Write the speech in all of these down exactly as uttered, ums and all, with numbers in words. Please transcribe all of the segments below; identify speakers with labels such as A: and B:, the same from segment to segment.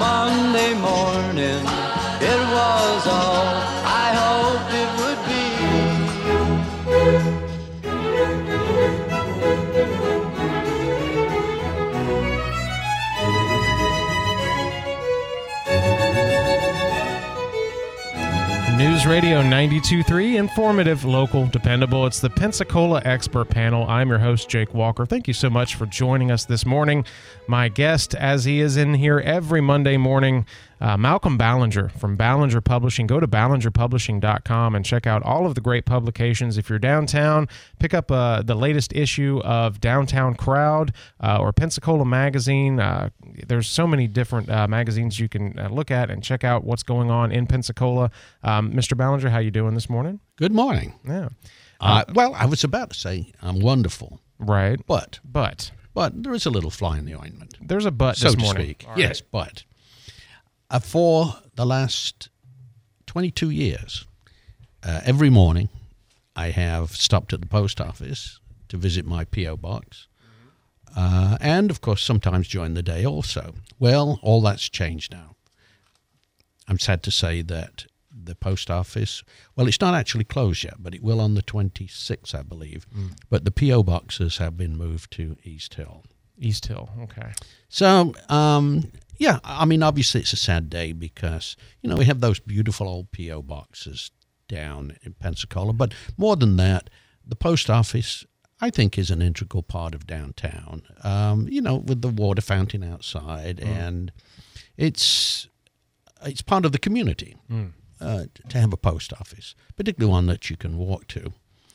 A: Monday morning, it was all I hoped it would be.
B: News Radio ninety-two point three, informative, local, dependable. It's the Pensacola Expert Panel. I'm your host, Jake Walker. Thank you so much for joining us this morning. My guest, as he is in here every Monday morning, uh, Malcolm Ballinger from Ballinger Publishing. Go to ballinger publishing dot com and check out all of the great publications. If you're downtown, pick up uh, the latest issue of Downtown Crowd uh, or Pensacola Magazine. Uh, there's so many different uh, magazines you can uh, look at and check out what's going on in Pensacola. Um, Mister Ballinger, how you doing this morning?
C: Good morning.
B: Yeah.
C: Uh, well, I was about to say I'm wonderful.
B: Right.
C: But.
B: But.
C: But there is a little fly in the ointment.
B: There's a but
C: so
B: this
C: to
B: morning.
C: speak.
B: All
C: yes,
B: right.
C: but. Uh, for the last twenty-two years, uh, every morning I have stopped at the post office to visit my P O box. Uh, and, of course, sometimes during the day also. Well, all that's changed now. I'm sad to say that the post office, well, it's not actually closed yet, but it will on the twenty-sixth, I believe. Mm. But the P O boxes have been moved to East Hill.
B: East Hill, okay.
C: So, um, yeah, I mean, obviously it's a sad day because, you know, we have those beautiful old P O boxes down in Pensacola. But more than that, the post office, I think, is an integral part of downtown, um, you know, with the water fountain outside. Mm. And it's it's part of the community. Mm. Uh, to have a post office, particularly one that you can walk to.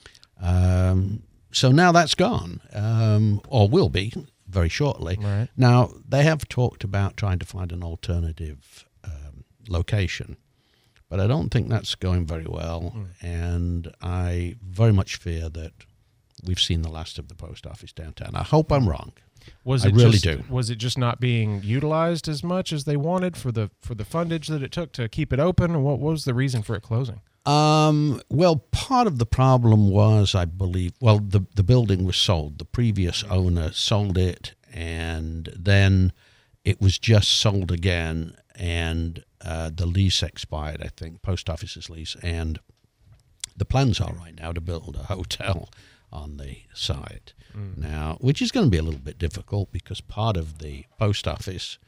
C: Um, so now that's gone, um, or will be very shortly.
B: Right.
C: Now, they have talked about trying to find an alternative um, location, but I don't think that's going very well, mm. and I very much fear that we've seen the last of the post office downtown. I hope I'm wrong.
B: Was
C: I
B: it
C: really
B: just,
C: do.
B: Was it just not being utilized as much as they wanted for the for the fundage that it took to keep it open? Or what, what was the reason for it closing?
C: Um, well, part of the problem was, I believe, well, the, the building was sold. The previous owner sold it, and then it was just sold again, and uh, the lease expired, I think, post office's lease, and the plans are right now to build a hotel on the site. Mm. Now, which is going to be a little bit difficult because part of the post office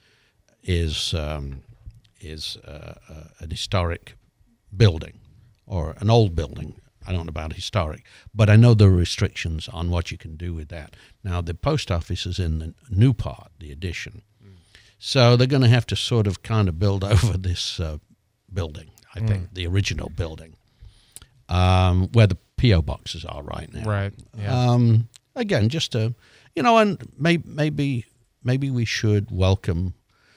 C: is um, is uh, uh, an historic building or an old building. I don't know about historic, but I know there are restrictions on what you can do with that. Now, the post office is in the new part, the addition. Mm. So they're going to have to sort of kind of build over this uh, building, I mm. think, the original building, um, where the P O boxes are right now.
B: Right. Yeah.
C: Um, again, just to, you know, and may, maybe maybe we should welcome,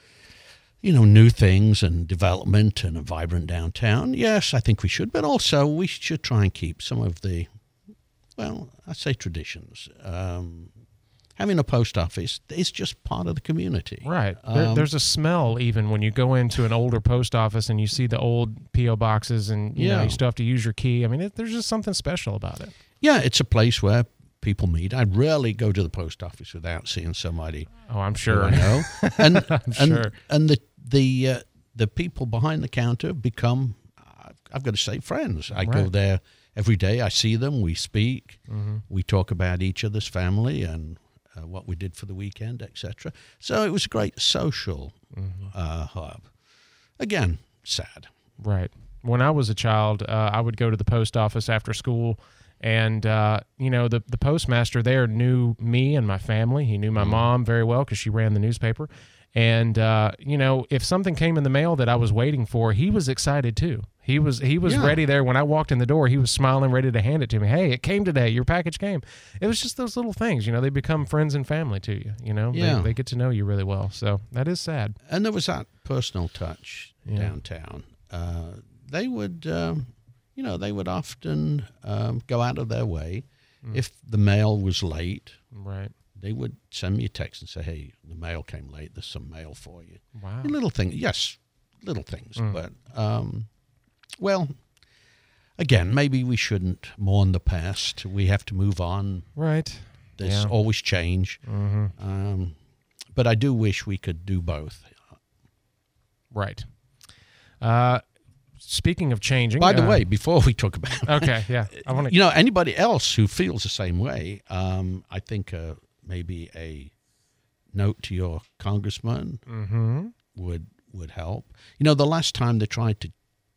C: you know, new things and development and a vibrant downtown. Yes, I think we should, but also we should try and keep some of the, well, I say traditions. Um, having a post office is just part of the community.
B: Right. There,
C: Um,
B: there's a smell even when you go into an older post office and you see the old P O boxes and, you
C: Yeah.
B: know, you still have to use your key. I mean, it, there's just something special about it.
C: Yeah, it's a place where people meet. I rarely go to the post office without seeing somebody.
B: Oh, I'm
C: who
B: sure.
C: I know. And,
B: I'm
C: and,
B: sure.
C: And the the uh, the people behind the counter become, I've, I've got to say, friends. I go
B: Right.
C: there every day. I see them. We speak.
B: Mm-hmm.
C: We talk about each other's family and uh, what we did for the weekend, et cetera. So it was a great social
B: Mm-hmm.
C: uh, hub. Again, sad.
B: Right. When I was a child, uh, I would go to the post office after school, and, uh, you know, the, the postmaster there knew me and my family. He knew my
C: Mm-hmm.
B: mom very well because she ran the newspaper. And, uh, you know, if something came in the mail that I was waiting for, he was excited too. He was he was
C: Yeah.
B: ready there. When I walked in the door, he was smiling, ready to hand it to me. Hey, it came today. Your package came. It was just those little things, you know, they become friends and family to you, you know.
C: Yeah.
B: They, they get to know you really well. So that is sad.
C: And there was that personal touch
B: Yeah.
C: downtown. Uh, they would, um, you know, they would often um, go out of their way.
B: Mm.
C: If the mail was late,
B: Right.
C: they would send me a text and say, hey, the mail came late. There's some mail for you.
B: Wow.
C: Little things. Yes, little things.
B: Mm.
C: But, um, well, again, maybe we shouldn't mourn the past. We have to move on.
B: Right.
C: There's
B: Yeah.
C: always change.
B: Mm-hmm.
C: Um, but I do wish we could do both.
B: Right. Uh, speaking of changing.
C: By the
B: uh,
C: way, before we talk about
B: Okay, yeah. I want to.
C: you know, anybody else who feels the same way, um, I think uh, maybe a note to your congressman
B: Mm-hmm.
C: would would help. You know, the last time they tried to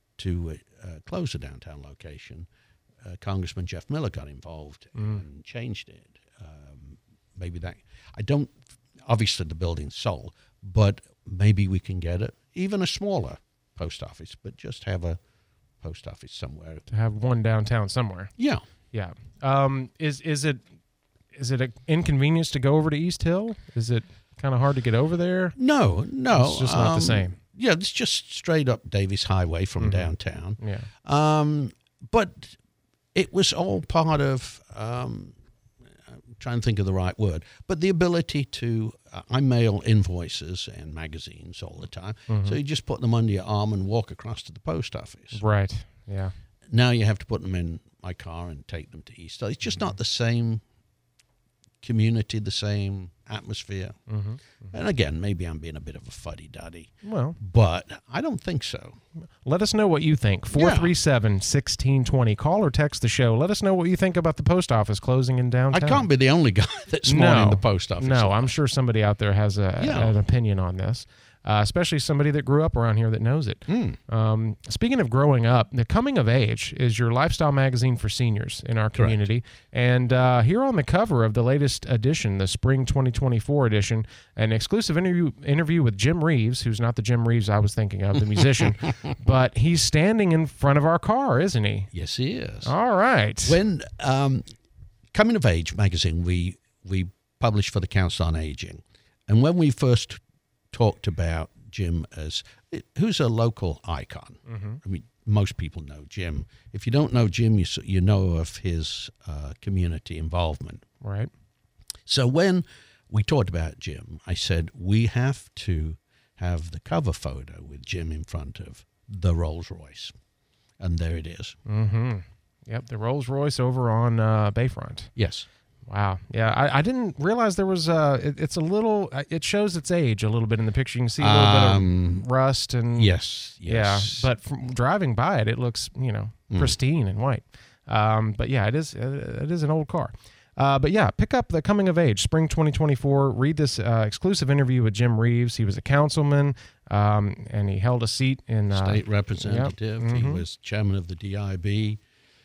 C: to uh, close a downtown location, uh, Congressman Jeff Miller got involved
B: Mm.
C: and changed it. Um, maybe that I don't. Obviously, the building's sold, but maybe we can get it even a smaller post office, but just have a post office somewhere.
B: To have one downtown somewhere.
C: Yeah.
B: Yeah. Um, is is it is it an inconvenience to go over to East Hill? Is it kind of hard to get over there?
C: No, no.
B: It's just not the
C: um,
B: same.
C: Yeah, it's just straight up Davis Highway from
B: Mhm.
C: downtown.
B: Yeah.
C: Um, but it was all part of, um, I'm trying to think of the right word, but the ability to, uh, I mail invoices and magazines all the time.
B: Mhm.
C: So you just put them under your arm and walk across to the post office.
B: Right. Yeah.
C: Now you have to put them in my car and take them to East Hill. It's just not the same community, the same atmosphere.
B: Mm-hmm.
C: And again, maybe I'm being a bit of a fuddy-duddy,
B: Well,
C: but I don't think so.
B: let us know what you think. four three seven, one six two zero. Call or text the show. Let us know what you think about the post office closing in
C: I
B: downtown.
C: can't be the only guy that's
B: No.
C: mourning the post office.
B: No, I'm sure somebody out there has a,
C: Yeah.
B: an opinion on this, uh, especially somebody that grew up around here that knows it.
C: Mm.
B: Um, speaking of growing up, the Coming of Age is your lifestyle magazine for seniors in our community. And uh, here on the cover of the latest edition, the Spring twenty twenty-four edition, an exclusive interview interview with Jim Reeves, who's not the Jim Reeves I was thinking of, the musician, but he's standing in front of our car, isn't he?
C: Yes, he is.
B: All right.
C: When um, Coming of Age magazine, we we published for the Council on Aging, and when we first talked about Jim as who's a local icon,
B: Mm-hmm.
C: I mean, most people know Jim. If you don't know Jim, you s- you know of his uh, community involvement.
B: Right.
C: So when we talked about Jim, I said we have to have the cover photo with Jim in front of the Rolls Royce, and there it is.
B: Mm-hmm. Yep, the Rolls Royce over on uh, Bayfront.
C: Yes.
B: Wow. Yeah, I, I didn't realize there was. Uh, it, it's a little. It shows its age a little bit in the picture. You can see a little
C: Um,
B: bit of rust and
C: Yes. Yes.
B: yeah. But from driving by it, it looks you know
C: Mm.
B: pristine and white. Um, but yeah, it is. It is an old car. Uh, but yeah, pick up the Coming of Age, Spring twenty twenty-four. Read this uh, exclusive interview with Jim Reeves. He was a councilman, um, and he held a seat in uh,
C: state representative.
B: yep,
C: He
B: mhm.
C: was chairman of the D I B.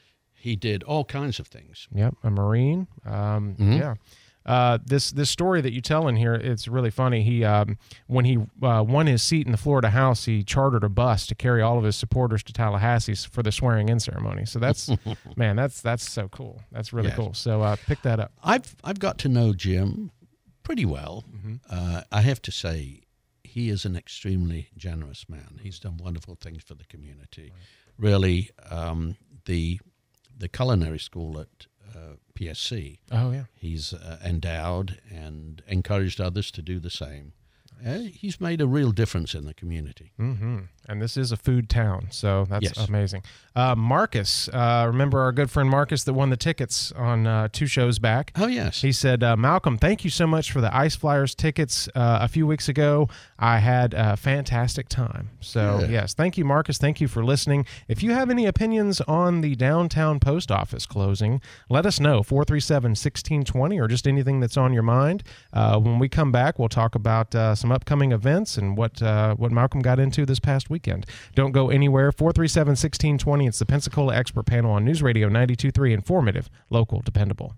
C: He did all kinds of things.
B: Yep, a Marine. Um,
C: Mhm.
B: Yeah. Uh, this this story that you tell in here, it's really funny. He um, when he uh, won his seat in the Florida House, he chartered a bus to carry all of his supporters to Tallahassee for the swearing-in ceremony. So that's man, that's that's so cool. That's really
C: Yes.
B: cool. So uh, pick that up.
C: I've I've got to know Jim pretty well.
B: Mm-hmm.
C: Uh, I have to say, he is an extremely generous man. He's done wonderful things for the community. Really, um, the the culinary school at uh, P S C.
B: Oh yeah.
C: He's uh, endowed and encouraged others to do the same. Uh, he's made a real difference in the community.
B: Mm-hmm. And this is a food town, so that's
C: Yes.
B: amazing. Uh, Marcus, uh, remember our good friend Marcus that won the tickets on uh, two shows back?
C: Oh, yes.
B: He said, uh, Malcolm, thank you so much for the Ice Flyers tickets uh, a few weeks ago. I had a fantastic time. So,
C: Good.
B: yes, thank you, Marcus. Thank you for listening. If you have any opinions on the downtown post office closing, let us know, four three seven, one six two zero, or just anything that's on your mind. Uh, when we come back, we'll talk about uh, some upcoming events and what, uh, what Malcolm got into this past weekend. Don't go anywhere. four three seven, one six two zero. It's the Pensacola Expert Panel on News Radio ninety-two point three. Informative, local, dependable.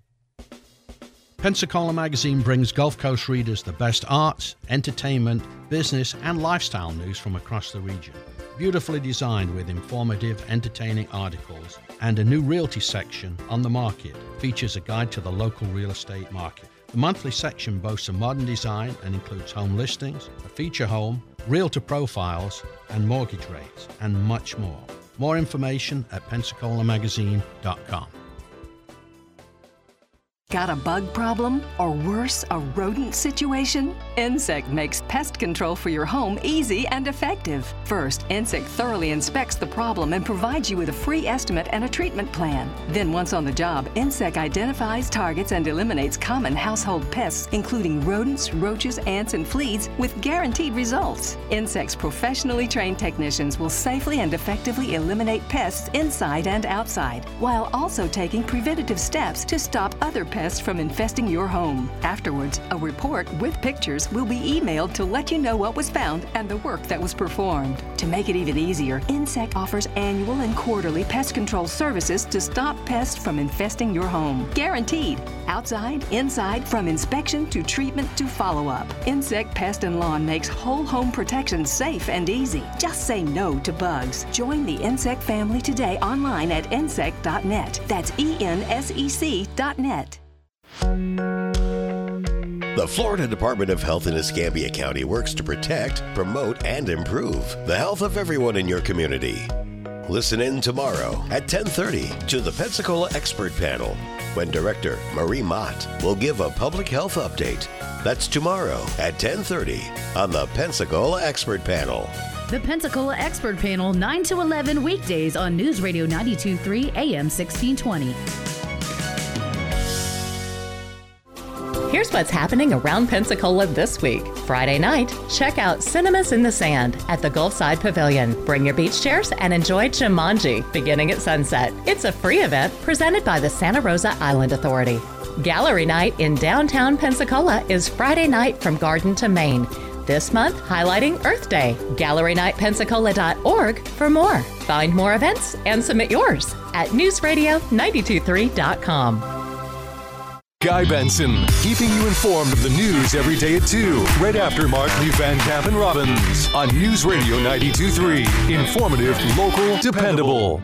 C: Pensacola Magazine brings Gulf Coast readers the best arts, entertainment, business, and lifestyle news from across the region. Beautifully designed with informative, entertaining articles and a new realty section on the market features a guide to the local real estate market. The monthly section boasts a modern design and includes home listings, a feature home, realtor profiles, and mortgage rates, and much more. More information at pensacola magazine dot com.
D: Got a bug problem? Or worse, a rodent situation? Insect makes pest control for your home easy and effective. First, Insect thoroughly inspects the problem and provides you with a free estimate and a treatment plan. Then once on the job, Insect identifies, targets, and eliminates common household pests, including rodents, roaches, ants, and fleas, with guaranteed results. Insect's professionally trained technicians will safely and effectively eliminate pests inside and outside, while also taking preventative steps to stop other pests from infesting your home. Afterwards, a report with pictures will be emailed to let you know what was found and the work that was performed. To make it even easier, Insect offers annual and quarterly pest control services to stop pests from infesting your home. Guaranteed. Outside, inside, from inspection to treatment to follow-up. Insect Pest and Lawn makes whole home protection safe and easy. Just say no to bugs. Join the Insect family today online at insect dot net. That's E N S E C dot net.
E: The Florida Department of Health in Escambia County works to protect, promote, and improve the health of everyone in your community. Listen in tomorrow at ten thirty to the Pensacola Expert Panel, when Director Marie Mott will give a public health update. That's tomorrow at ten thirty on the Pensacola Expert Panel.
F: The Pensacola Expert Panel, nine to eleven weekdays on News Radio ninety-two point three A M sixteen twenty.
G: Here's what's happening around Pensacola this week. Friday night, check out Cinemas in the Sand at the Gulfside Pavilion. Bring your beach chairs and enjoy Jumanji, beginning at sunset. It's a free event presented by the Santa Rosa Island Authority. Gallery Night in downtown Pensacola is Friday night from Garden to Main. This month, highlighting Earth Day. gallery night pensacola dot org for more. Find more events and submit yours at news radio ninety-two point three dot com.
H: Guy Benson, keeping you informed of the news every day at two, right after Mark Lee Van Camp and Robbins on News Radio ninety-two point three. Informative, local, dependable.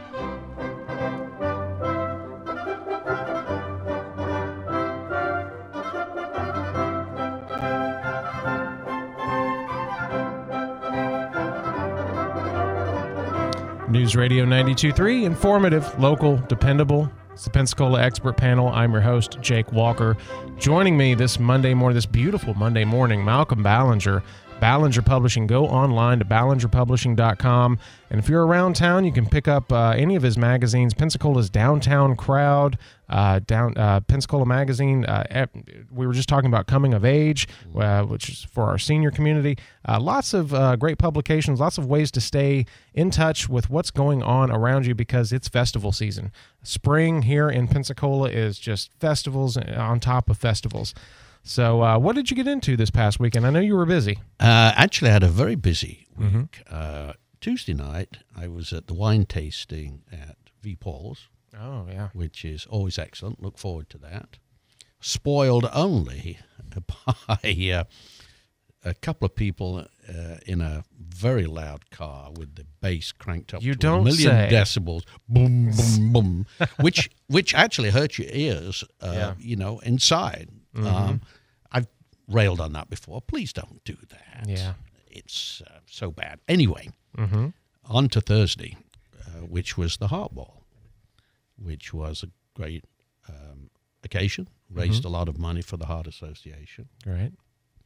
B: News Radio ninety-two point three, informative, local, dependable. It's the Pensacola Expert Panel. I'm your host, Jake Walker. Joining me this Monday morning, this beautiful Monday morning, Malcolm Ballinger, Ballinger Publishing. Go online to ballinger publishing dot com. And if you're around town, you can pick up uh, any of his magazines. Pensacola's Downtown Crowd, uh, down uh, Pensacola Magazine. Uh, we were just talking about Coming of Age, uh, which is for our senior community. Uh, lots of uh, great publications, lots of ways to stay in touch with what's going on around you because it's festival season. Spring here in Pensacola is just festivals on top of festivals. So uh, what did you get into this past weekend? I know you were busy.
C: Uh, actually, I had a very busy week.
B: Mm-hmm.
C: Uh, Tuesday night, I was at the wine tasting at V. Paul's.
B: Oh, yeah.
C: Which is always excellent. Look forward to that. Spoiled only by uh, a couple of people uh, in a very loud car with the bass cranked up
B: you
C: to
B: don't
C: a million
B: say.
C: decibels. Boom, boom, boom. which, which actually hurts your ears, uh,
B: Yeah.
C: you know, inside.
B: Mm-hmm.
C: Um, I've railed on that before. Please don't do that.
B: Yeah.
C: It's uh, so bad. Anyway,
B: Mm-hmm.
C: on to Thursday, uh, which was the Heart Ball, which was a great um, occasion. Raised
B: Mm-hmm.
C: a lot of money for the Heart Association.
B: Right.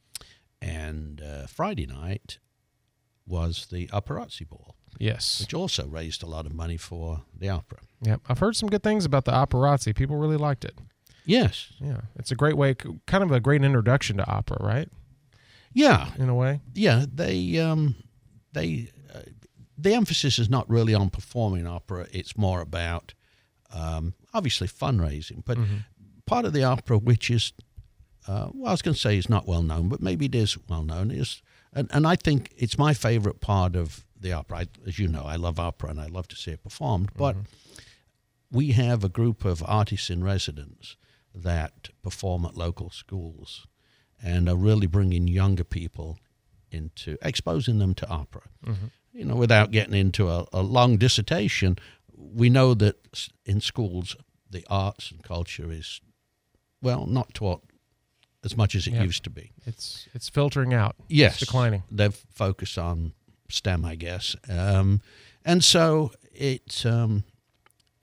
C: And uh, Friday night was the Operazzi Ball,
B: Yes.
C: which also raised a lot of money for the opera.
B: Yeah. I've heard some good things about the Operazzi. People really liked it.
C: Yes.
B: Yeah. It's a great way, kind of a great introduction to opera, right?
C: Yeah.
B: In a way.
C: Yeah. They, um, they, uh, the emphasis is not really on performing opera. It's more about, um, obviously, fundraising. But
B: Mm-hmm.
C: part of the opera, which is, uh, well, I was going to say is not well known, but maybe it is well known, is, and, and I think it's my favorite part of the opera. I, as you know, I love opera and I love to see it performed. But
B: Mm-hmm.
C: we have a group of artists in residence that perform at local schools and are really bringing younger people into, exposing them to opera.
B: Mm-hmm.
C: You know, without getting into a, a long dissertation, we know that s- in schools, the arts and culture is, well, not taught as much as it
B: Yeah.
C: used to be.
B: It's it's filtering out.
C: Yes.
B: It's declining.
C: They've focused on STEM, I guess. Um, and so it, um,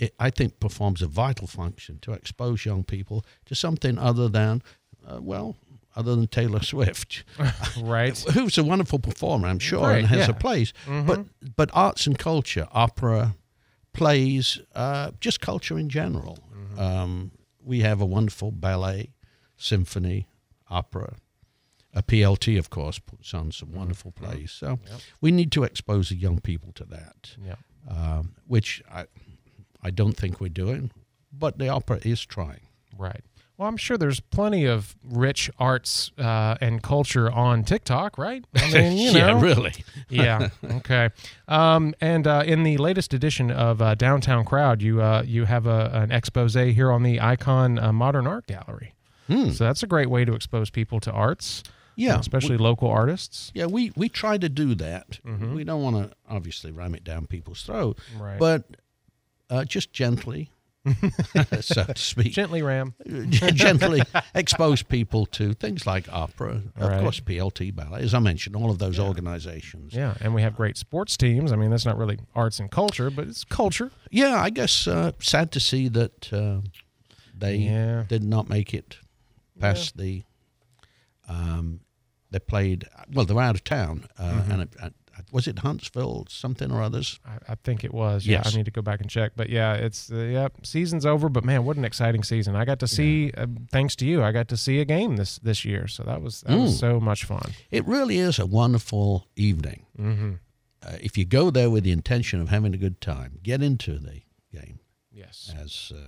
C: it, I think, performs a vital function to expose young people to something other than, uh, well, other than Taylor Swift.
B: Right.
C: Who's a wonderful performer, I'm sure,
B: Right,
C: and has
B: yeah.
C: a place.
B: Mhm.
C: But but arts and culture, opera, plays, uh, just culture in general.
B: Mm-hmm.
C: Um, we have a wonderful ballet, symphony, opera. A P L T, of course, puts on some wonderful plays. So
B: Yep.
C: we need to expose the young people to that,
B: Yeah.
C: um, which I, I don't think we're doing, but the opera is trying.
B: Right. Well, I'm sure there's plenty of rich arts uh, and culture on TikTok, right? I mean, you know.
C: Yeah, really.
B: Yeah. Okay. Um, and uh, in the latest edition of uh, Downtown Crowd, you uh, you have a, an expose here on the Icon uh, Modern Art Gallery.
C: Hmm.
B: So that's a great way to expose people to arts.
C: Yeah,
B: especially
C: we,
B: local artists.
C: Yeah, we, we try to do that.
B: Mm-hmm.
C: We don't want to obviously ram it down people's throat,
B: Right.
C: but uh, just gently, so to speak,
B: Gently ram.
C: gently expose people to things like opera, of
B: Right.
C: course, P L T ballet, as I mentioned, all of those organizations.
B: Yeah, and we have great sports teams. I mean, that's not really arts and culture, but it's culture.
C: Yeah, I guess uh, sad to see that uh, they
B: Yeah.
C: did not make it past the. Um, they played well. They were out of town, uh,
B: Mm-hmm.
C: and it, uh, was it Huntsville, something or others?
B: I, I think it was. Yeah,
C: Yes.
B: I need to go back and check. But yeah, it's uh, yeah, season's over. But man, what an exciting season! I got to see, uh, thanks to you, I got to see a game this this year. So that was that was
C: Mm.
B: so much fun.
C: It really is a wonderful evening.
B: Mm-hmm.
C: Uh, if you go there with the intention of having a good time, get into the game
B: Yes.
C: as uh,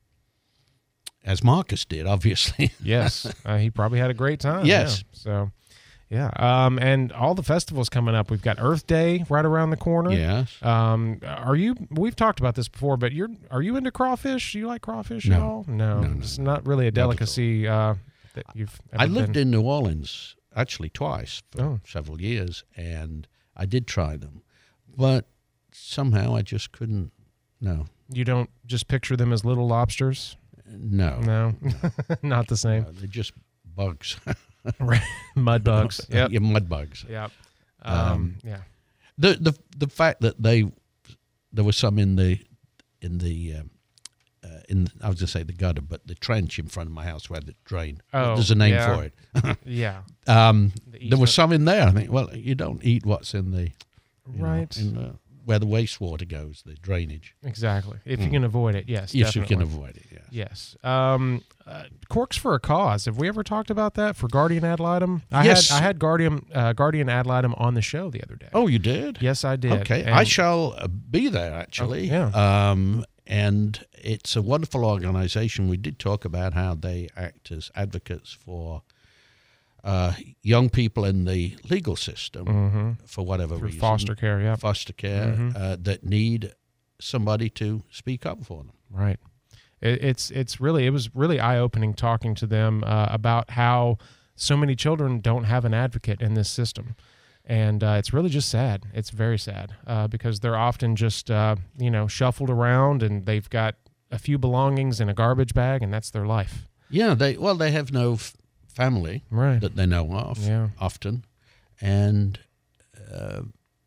C: as Marcus did, obviously.
B: Yes, uh, he probably had a great time.
C: Yes.
B: yeah. So, yeah, um, and all the festivals coming up. We've got Earth Day right around the corner.
C: Yes.
B: Um, are you? We've talked about this before, but you're. Are you into crawfish? Do you like crawfish at
C: No.
B: all? No,
C: No, no,
B: it's
C: no.
B: not really a
C: Not at all.
B: delicacy uh, that you've. Ever
C: I lived
B: been.
C: in New Orleans actually twice for
B: Oh.
C: several years, and I did try them, but somehow I just couldn't. No,
B: You don't just picture them as little lobsters.
C: no,
B: No, not the same.
C: no, they're just bugs.
B: Right. Mud bugs. Yep.
C: Yeah, mud bugs.
B: Yep. Um,
C: Um,
B: yeah.
C: The the the fact that they there was some in the in the um, uh, in I was going to say the gutter, but the trench in front of my house where the drain.
B: Oh,
C: There's a name
B: yeah.
C: for it.
B: Yeah.
C: Um,
B: The
C: there was
B: easement.
C: some in there. I think. Well, you don't eat what's in the you know,
B: Right.
C: in the, where the wastewater goes, the drainage.
B: Exactly. If you can avoid it, yes.
C: Yes, you can
B: definitely.
C: avoid it. Yes.
B: Yes. Um, uh, Corks for a Cause. Have we ever talked about that for Guardian Ad Litem? I
C: Yes.
B: had I had Guardian uh, Guardian Ad Litem on the show the other day.
C: Oh, you did?
B: Yes, I did.
C: Okay,
B: And-
C: I shall uh, be there actually.
B: Oh, yeah.
C: Um, and it's a wonderful organization. We did talk about how they act as advocates for uh, young people in the legal system
B: Mhm.
C: for whatever
B: Through
C: reason.
B: foster care, yep.
C: Foster care
B: Mhm.
C: uh, that need somebody to speak up for them.
B: Right. It, it's it's really it was really eye opening talking to them uh, about how so many children don't have an advocate in this system, and uh, it's really just sad. It's very sad uh, because they're often just uh, you know shuffled around and they've got a few belongings in a garbage bag and that's their life.
C: Yeah, they well they have no f- family
B: Right.
C: that they know of
B: Yeah.
C: often, and uh,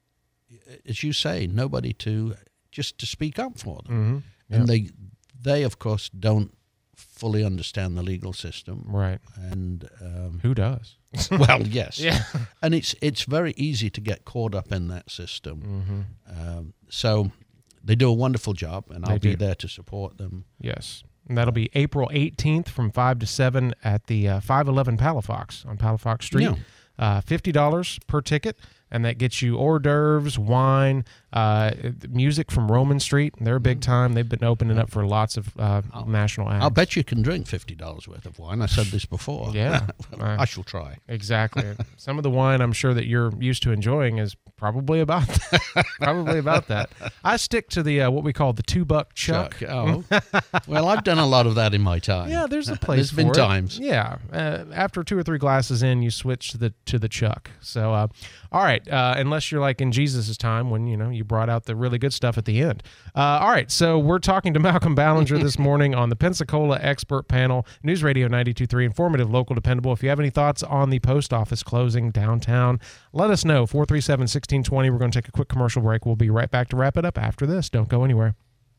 C: as you say, nobody to just to speak up for them.
B: Mm-hmm.
C: And they, they of course, don't fully understand the legal system.
B: Right.
C: And um,
B: Who does?
C: well, yes.
B: Yeah.
C: And it's it's very easy to get caught up in that system.
B: Mm-hmm.
C: Um, so they do a wonderful job, and
B: They
C: I'll be
B: do.
C: there to support them.
B: Yes. And that'll be April eighteenth from five to seven at the uh, five eleven Palafox on Palafox Street.
C: Yeah.
B: Uh, fifty dollars per ticket, and that gets you hors d'oeuvres, wine, uh, music from Roman Street. They're big time. They've been opening up for lots of uh, national acts.
C: I'll bet you can drink fifty dollars worth of wine. I said this before.
B: Yeah.
C: I shall try.
B: Exactly. Some of the wine I'm sure that you're used to enjoying is probably about that. probably about that. I stick to the uh, what we call the two buck chuck.
C: Chuck. Oh. Well, I've done a lot of that in my time.
B: Yeah, there's a place
C: There's
B: for
C: been
B: it.
C: times.
B: Yeah, uh, after two or three glasses in, you switch to the to the chuck. So, uh, all right, uh, unless you're like in Jesus' time when you know you brought out the really good stuff at the end. Uh, all right, so we're talking to Malcolm Ballinger this morning on the Pensacola Expert Panel, News Radio ninety-two point three, informative, local, dependable. If you have any thoughts on the post office closing downtown, let us know. four three seven, one six two zero. We're going to take a quick commercial break. We'll be right back to wrap it up after this. Don't go anywhere.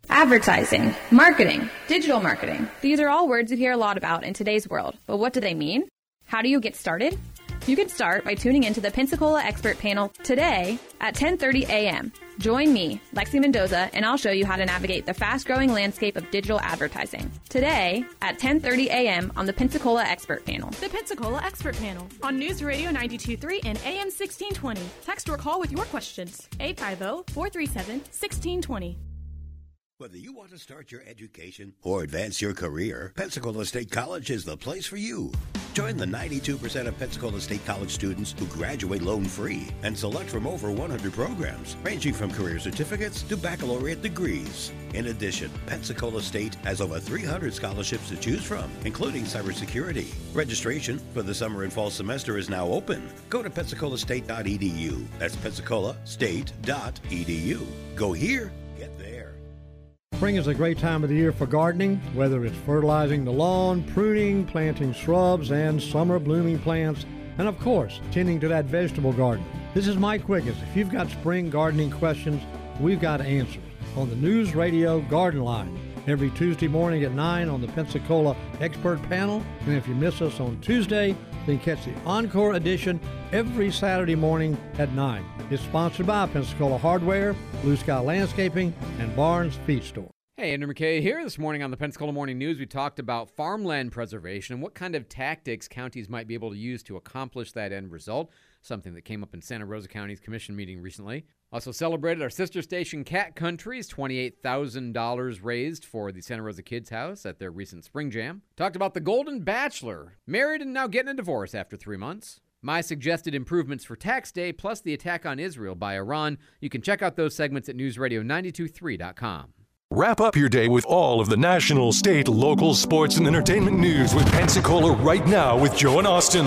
I: Advertising, marketing, digital marketing. These are all words you hear a lot about in today's world, but what do they mean? How do you get started? You can start by tuning into the Pensacola Expert Panel today at ten thirty a.m. Join me, Lexi Mendoza, and I'll show you how to navigate the fast-growing landscape of digital advertising. Today at ten thirty a.m. on the Pensacola Expert Panel.
J: The Pensacola Expert Panel on News Radio ninety-two point three and A M sixteen twenty. Text or call with your questions. eight five zero, four three seven, one six two zero.
E: Whether you want to start your education or advance your career, Pensacola State College is the place for you. Join the ninety-two percent of Pensacola State College students who graduate loan-free and select from over one hundred programs, ranging from career certificates to baccalaureate degrees. In addition, Pensacola State has over three hundred scholarships to choose from, including cybersecurity. Registration for the summer and fall semester is now open. Go to pensacola state dot e d u. That's pensacola state dot e d u. Go here, get there.
K: Spring is a great time of the year for gardening, whether it's fertilizing the lawn, pruning, planting shrubs and summer blooming plants, and of course, tending to that vegetable garden. This is Mike Quiggins. If you've got spring gardening questions, we've got answers on the News Radio Garden Line every Tuesday morning at nine on the Pensacola Expert Panel. And if you miss us on Tuesday, then catch the Encore edition every Saturday morning at nine. It's sponsored by Pensacola Hardware, Blue Sky Landscaping, and Barnes Feed Store.
L: Hey, Andrew McKay here. This morning on the Pensacola Morning News, we talked about farmland preservation and what kind of tactics counties might be able to use to accomplish that end result, something that came up in Santa Rosa County's commission meeting recently. Also celebrated our sister station Cat Country's twenty-eight thousand dollars raised for the Santa Rosa Kids House at their recent Spring Jam. Talked about the Golden Bachelor, married and now getting a divorce after three months. My suggested improvements for tax day, plus the attack on Israel by Iran. You can check out those segments at news radio nine two three dot com.
H: Wrap up your day with all of the national, state, local, sports, and entertainment news with Pensacola Right Now with Joe and Austin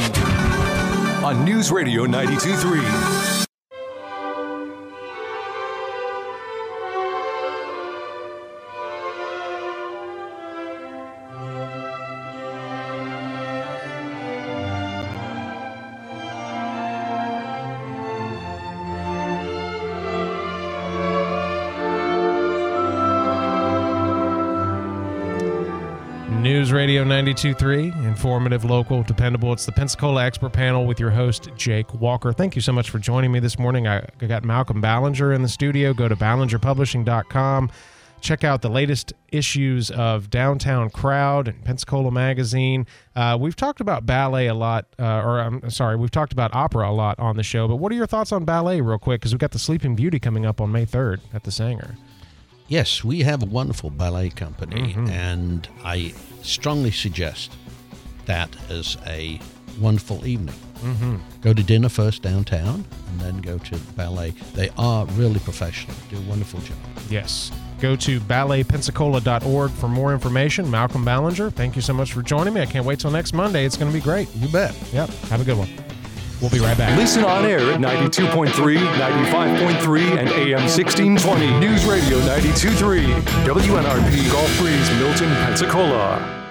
H: on News Radio ninety-two point three.
B: News Radio ninety-two point three, informative, local, dependable. It's the Pensacola Expert Panel with your host, Jake Walker. Thank you so much for joining me this morning. I got Malcolm Ballinger in the studio. Go to ballinger publishing dot com. Check out the latest issues of Downtown Crowd and Pensacola Magazine. Uh, we've talked about ballet a lot, uh, or I'm sorry, we've talked about opera a lot on the show, but what are your thoughts on ballet real quick? Because we've got the Sleeping Beauty coming up on May third at the Sanger.
C: Yes, we have a wonderful ballet company,
B: Mm-hmm.
C: and I strongly suggest that as a wonderful evening.
B: Mm-hmm.
C: Go to dinner first downtown, and then go to ballet. They are really professional, do a wonderful job.
B: Yes. Go to ballet pensacola dot org for more information. Malcolm Ballinger, thank you so much for joining me. I can't wait till next Monday. It's going to be great.
C: You bet.
B: Yep. Have a good one. We'll be right back.
H: Listen on air at ninety-two point three, ninety-five point three, and A M sixteen twenty. News Radio ninety-two point three. W N R P Gulf Breeze, Milton, Pensacola.